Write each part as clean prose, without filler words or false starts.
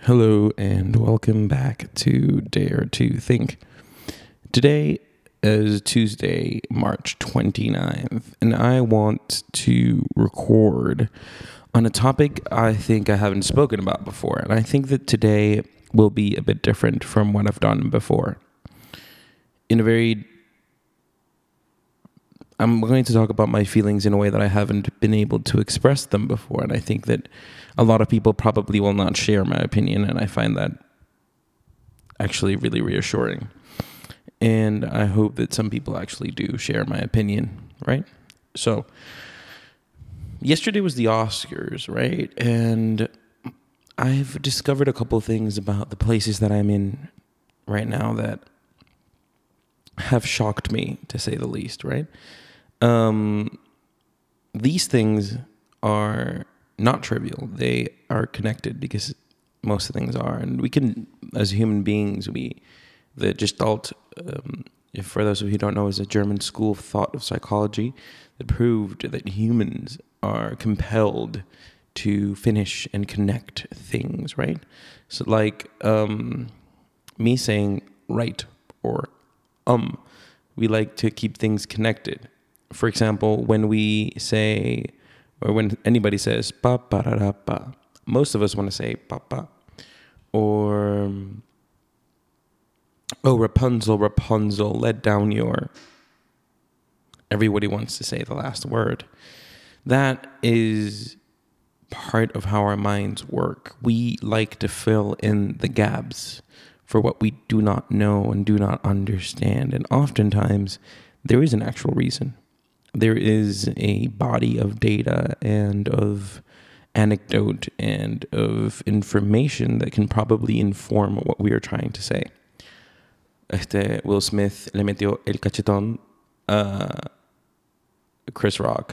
Hello and welcome back to Dare to Think. Today is Tuesday, March 29th, and I want to record on a topic I think I haven't spoken about before, and I think that today will be a bit different from what I've done before. I'm going to talk about my feelings in a way that I haven't been able to express them before. And I think that a lot of people probably will not share my opinion. And I find that actually really reassuring. And I hope that some people actually do share my opinion, right? So, yesterday was the Oscars, right? And I've discovered a couple things about the places that I'm in right now that have shocked me, to say the least, right? These things are not trivial. They are connected because most of things are. And we can, as human beings, the Gestalt, for those of you who don't know, is a German school of thought of psychology that proved that humans are compelled to finish and connect things, right? So like me saying right or we like to keep things connected. For example, when we say, or when anybody says pa pa ra ra pa, most of us want to say pa pa. Or Rapunzel, Rapunzel, let down your. Everybody wants to say the last word. That is part of how our minds work. We like to fill in the gaps for what we do not know and do not understand. And oftentimes, there is an actual reason. There is a body of data and of anecdote and of information that can probably inform what we are trying to say. Will Smith le metió el cachetón a Chris Rock.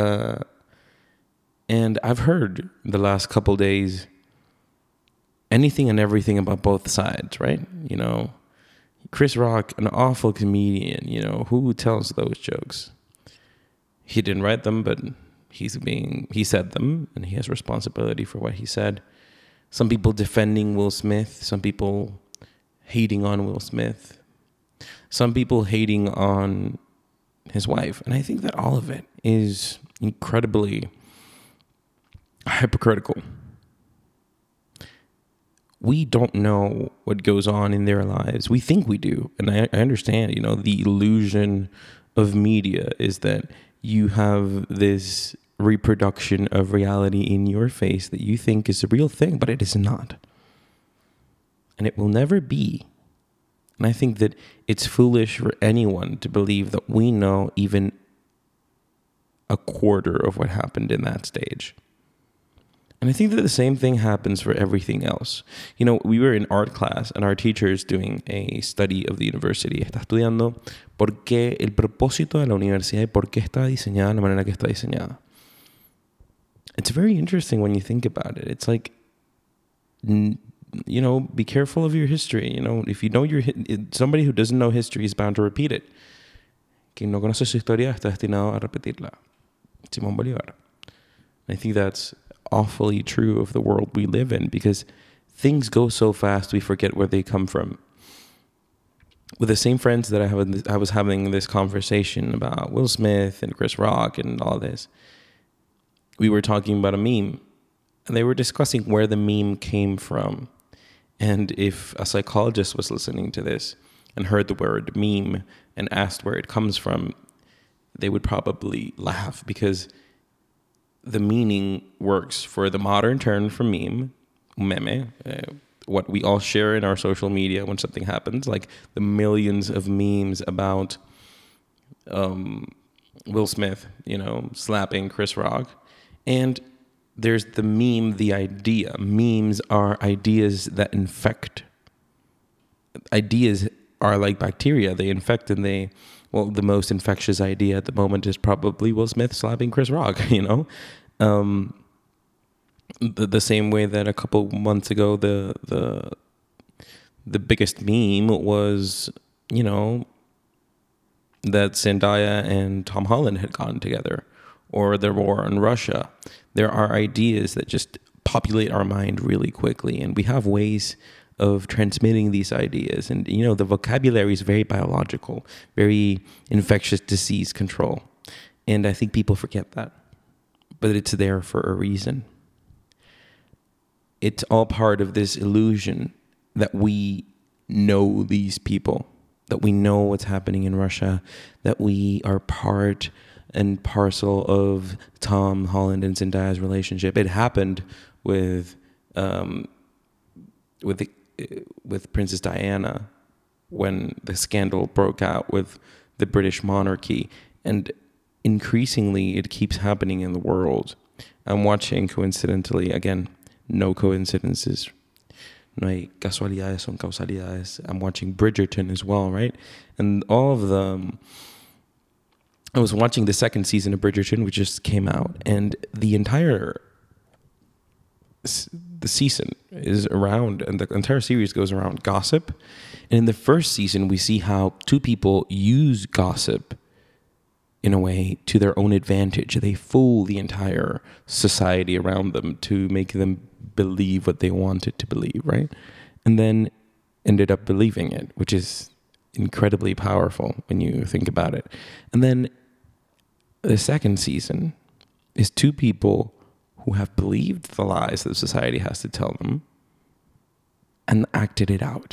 And I've heard the last couple days anything and everything about both sides, right? You know, Chris Rock, an awful comedian, you know, who tells those jokes? He didn't write them, but he said them, and he has responsibility for what he said. Some people defending Will Smith, some people hating on Will Smith, some people hating on his wife. And I think that all of it is incredibly hypocritical. We don't know what goes on in their lives. We think we do. And I understand, you know, the illusion of media is that you have this reproduction of reality in your face that you think is a real thing, but it is not. And it will never be. And I think that it's foolish for anyone to believe that we know even a quarter of what happened in that stage. And I think that the same thing happens for everything else. You know, we were in art class and our teacher is doing a study of the university. Está estudiando por qué el propósito de la universidad y por qué está diseñada de la manera que está diseñada. It's very interesting when you think about it. It's like, you know, be careful of your history. You know, if you know somebody who doesn't know history is bound to repeat it. Quien no conoce su historia está destinado a repetirla. Simón Bolívar. I think that's awfully true of the world we live in because things go so fast we forget where they come from. With the same friends that I was having this conversation about Will Smith and Chris Rock and all this, we were talking about a meme and they were discussing where the meme came from. And if a psychologist was listening to this and heard the word meme and asked where it comes from, they would probably laugh because the meaning works for the modern term for meme, what we all share in our social media when something happens, like the millions of memes about Will Smith, you know, slapping Chris Rock. And there's the meme, the idea. Memes are ideas that infect. Ideas are like bacteria. They infect and the most infectious idea at the moment is probably Will Smith slapping Chris Rock, you know? The same way that a couple months ago, the biggest meme was, you know, that Zendaya and Tom Holland had gotten together, or the war in Russia. There are ideas that just populate our mind really quickly, and we have ways of transmitting these ideas. And the vocabulary is very biological, very infectious disease control, and I think people forget that, but it's there for a reason. It's all part of this illusion that we know these people, that we know what's happening in Russia, that we are part and parcel of Tom Holland and Zendaya's relationship. It happened with Princess Diana when the scandal broke out with the British monarchy, and increasingly it keeps happening in the world. I'm watching, coincidentally, again, no coincidences, no hay casualidades, son causalidades. I'm watching Bridgerton as well, right? And all of them. I was watching the second season of Bridgerton, which just came out, and the season is around, and the entire series goes around gossip. And in the first season, we see how two people use gossip in a way to their own advantage. They fool the entire society around them to make them believe what they wanted to believe, right? And then ended up believing it, which is incredibly powerful when you think about it. And then the second season is two people who have believed the lies that society has to tell them and acted it out.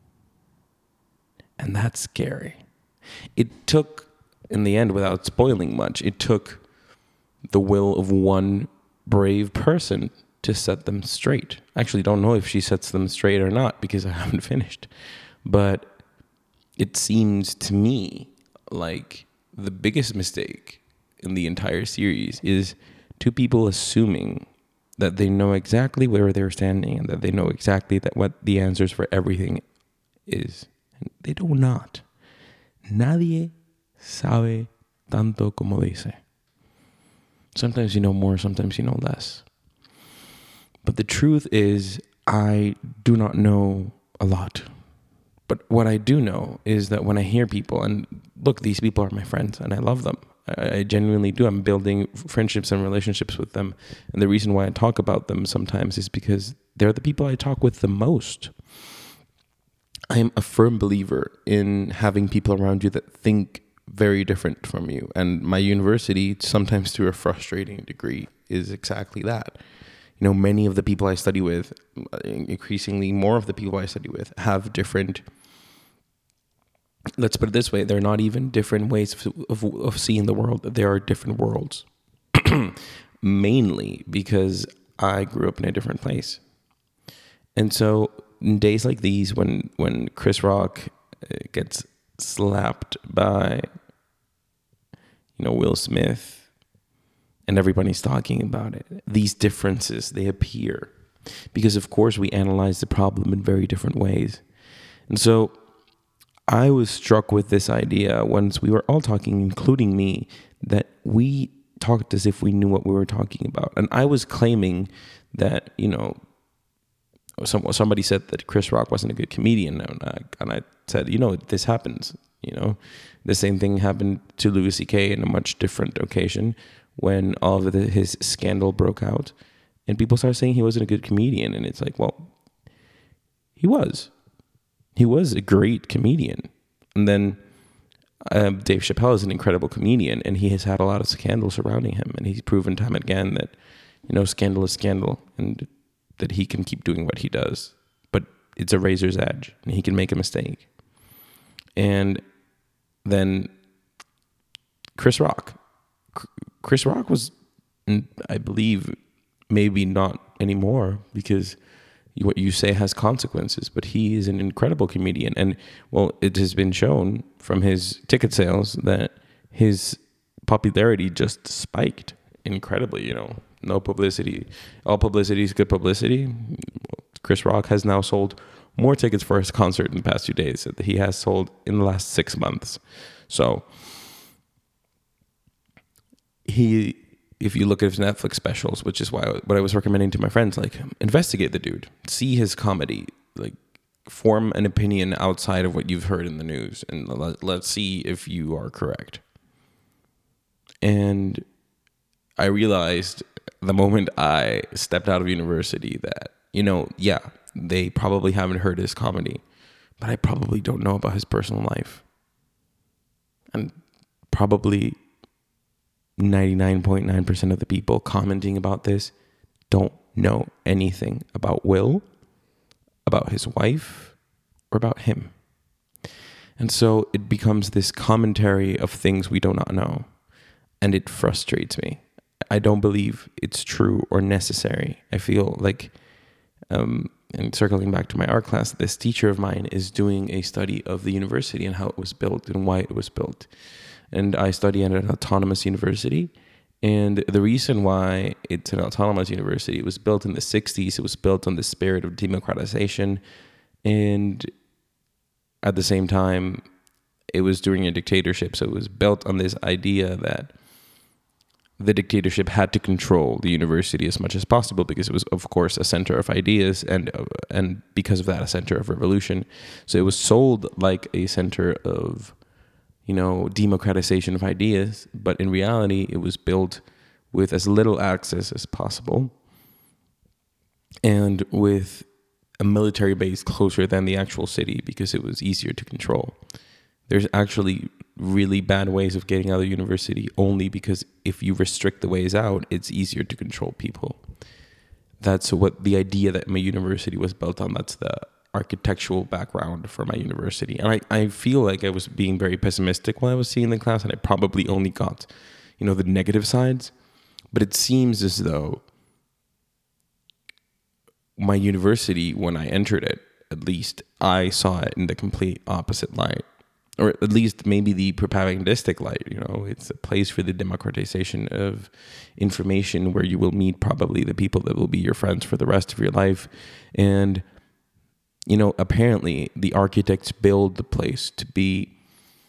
And that's scary. It took, in the end, without spoiling much, it took the will of one brave person to set them straight. I actually don't know if she sets them straight or not because I haven't finished. But it seems to me like the biggest mistake in the entire series is two people assuming that they know exactly where they're standing and that they know exactly that what the answers for everything is. And they do not. Nadie sabe tanto como dice. Sometimes you know more, sometimes you know less. But the truth is, I do not know a lot. But what I do know is that when I hear people, and look, these people are my friends and I love them. I genuinely do. I'm building friendships and relationships with them. And the reason why I talk about them sometimes is because they're the people I talk with the most. I am a firm believer in having people around you that think very different from you. And my university, sometimes to a frustrating degree, is exactly that. Many of the people I study with, increasingly more of the people I study with, have different, let's put it this way, they're not even different ways of seeing the world. They are different worlds. Mainly because I grew up in a different place. And so in days like these, when Chris Rock gets slapped by, Will Smith, and everybody's talking about it, these differences, they appear. Because, of course, we analyze the problem in very different ways. And so I was struck with this idea once we were all talking, including me, that we talked as if we knew what we were talking about. And I was claiming that, somebody said that Chris Rock wasn't a good comedian. And I said, this happens. The same thing happened to Louis C.K. in a much different occasion when all of his scandal broke out. And people started saying he wasn't a good comedian. And it's like, well, he was. He was a great comedian. And then Dave Chappelle is an incredible comedian, and he has had a lot of scandal surrounding him. And he's proven time and again that, scandal is scandal, and that he can keep doing what he does. But it's a razor's edge, and he can make a mistake. And then Chris Rock. Chris Rock was, I believe, maybe not anymore, because what you say has consequences, but he is an incredible comedian. And, well, it has been shown from his ticket sales that his popularity just spiked incredibly, no publicity. All publicity is good publicity. Chris Rock has now sold more tickets for his concert in the past 2 days than he has sold in the last 6 months. So if you look at his Netflix specials, which is what I was recommending to my friends, like, investigate the dude, see his comedy, like, form an opinion outside of what you've heard in the news, and let's see if you are correct. And I realized the moment I stepped out of university that, yeah, they probably haven't heard his comedy, but I probably don't know about his personal life. And probably 99.9% of the people commenting about this don't know anything about Will, about his wife, or about him. And so it becomes this commentary of things we do not know. And it frustrates me. I don't believe it's true or necessary. I feel like, and circling back to my art class, this teacher of mine is doing a study of the university and how it was built and why it was built. And I study at an autonomous university. And the reason why it's an autonomous university, it was built in the 60s. It was built on the spirit of democratization. And at the same time, it was during a dictatorship. So it was built on this idea that the dictatorship had to control the university as much as possible because it was, of course, a center of ideas and because of that, a center of revolution. So it was sold like a center of, democratization of ideas. But in reality, it was built with as little access as possible and with a military base closer than the actual city because it was easier to control. There's actually really bad ways of getting out of the university only because if you restrict the ways out, it's easier to control people. That's what the idea that my university was built on. That's the architectural background for my university. And I feel like I was being very pessimistic while I was seeing the class, and I probably only got, the negative sides. But it seems as though my university, when I entered it, at least, I saw it in the complete opposite light. Or at least maybe the propagandistic light, it's a place for the democratization of information where you will meet probably the people that will be your friends for the rest of your life. And, apparently the architects build the place to be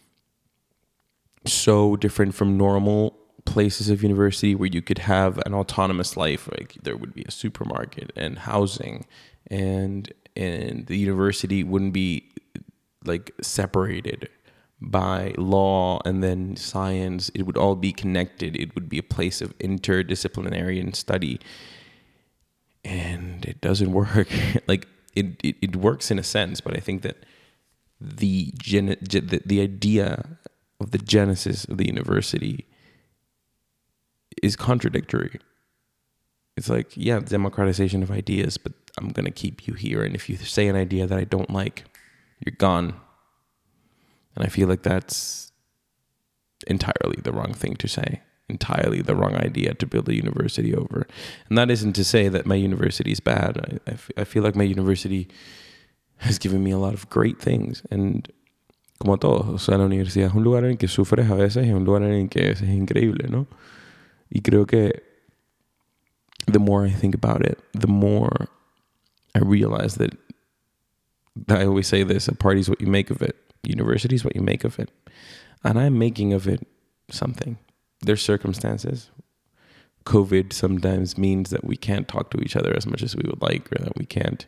so different from normal places of university where you could have an autonomous life. Like there would be a supermarket and housing and the university wouldn't be like separated by law and then science. It would all be connected. It would be a place of interdisciplinary study. And it doesn't work. Like it works in a sense, but I think that the idea of the genesis of the university is contradictory. It's like, yeah, democratization of ideas, but I'm going to keep you here. And if you say an idea that I don't like, you're gone. And I feel like that's entirely the wrong thing to say, entirely the wrong idea to build a university over. And that isn't to say that my university is bad. I feel like my university has given me a lot of great things. And como todo, o sea, la universidad es un lugar en el que sufres a veces y un lugar en el que es increíble, ¿no? Y creo que the more I think about it, the more I realize that I always say this, a party's what you make of it. University is what you make of it. And I'm making of it something. There's circumstances. COVID sometimes means that we can't talk to each other as much as we would like, or that we can't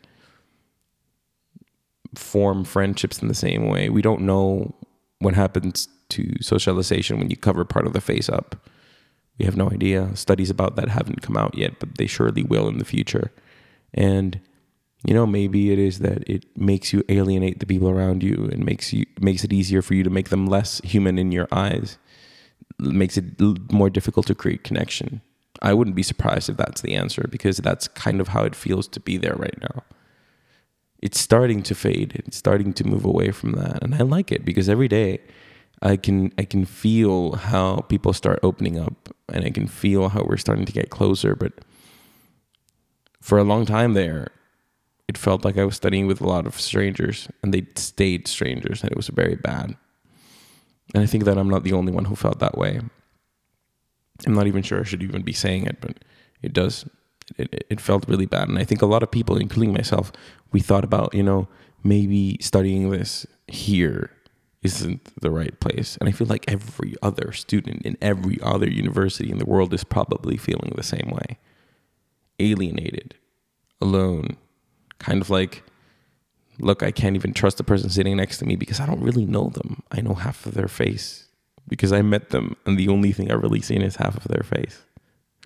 form friendships in the same way. We don't know what happens to socialization when you cover part of the face up. We have no idea. Studies about that haven't come out yet, but they surely will in the future. And maybe it is that it makes you alienate the people around you and makes it easier for you to make them less human in your eyes. It makes it more difficult to create connection. I wouldn't be surprised if that's the answer, because that's kind of how it feels to be there right now. It's starting to fade. It's starting to move away from that. And I like it because every day I can feel how people start opening up, and I can feel how we're starting to get closer. But for a long time there, it felt like I was studying with a lot of strangers, and they stayed strangers, and it was very bad. And I think that I'm not the only one who felt that way. I'm not even sure I should even be saying it, but it does. It felt really bad. And I think a lot of people, including myself, we thought about, maybe studying this here isn't the right place. And I feel like every other student in every other university in the world is probably feeling the same way. Alienated, alone, kind of like, look, I can't even trust the person sitting next to me because I don't really know them. I know half of their face because I met them, and the only thing I've really seen is half of their face.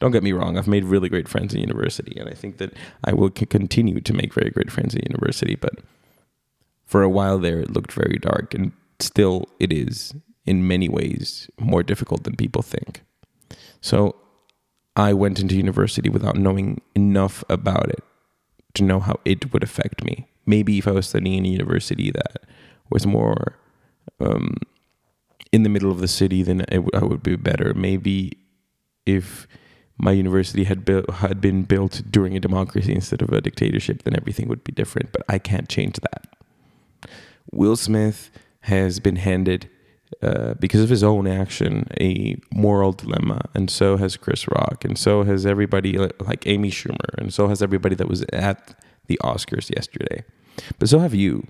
Don't get me wrong. I've made really great friends in university, and I think that I will continue to make very great friends in university. But for a while there, it looked very dark, and still it is in many ways more difficult than people think. So I went into university without knowing enough about it to know how it would affect me. Maybe if I was studying in a university that was more in the middle of the city, then I would be better. Maybe if my university had been built during a democracy instead of a dictatorship, then everything would be different. But I can't change that. Will Smith has been handed, because of his own action, a moral dilemma, and so has Chris Rock, and so has everybody like Amy Schumer, and so has everybody that was at the Oscars yesterday. But so have you.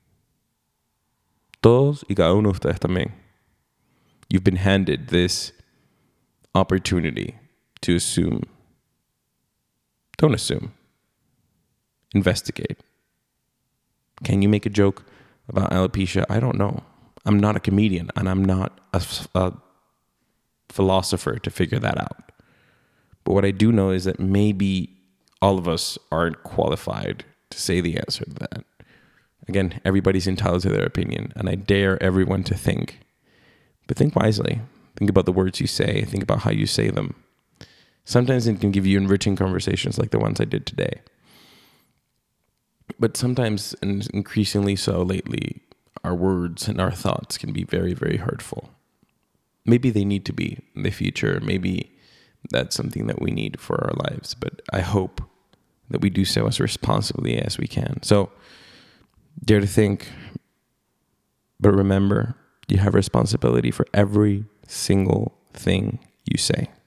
Todos y cada uno de ustedes también. You've been handed this opportunity to assume. Don't assume. Investigate. Can you make a joke about alopecia? I don't know. I'm not a comedian, and I'm not a philosopher to figure that out. But what I do know is that maybe all of us aren't qualified to say the answer to that. Again, everybody's entitled to their opinion, and I dare everyone to think. But think wisely. Think about the words you say. Think about how you say them. Sometimes it can give you enriching conversations like the ones I did today. But sometimes, and increasingly so lately, our words and our thoughts can be very, very hurtful. Maybe they need to be in the future. Maybe that's something that we need for our lives. But I hope that we do so as responsibly as we can. So, dare to think. But remember, you have responsibility for every single thing you say.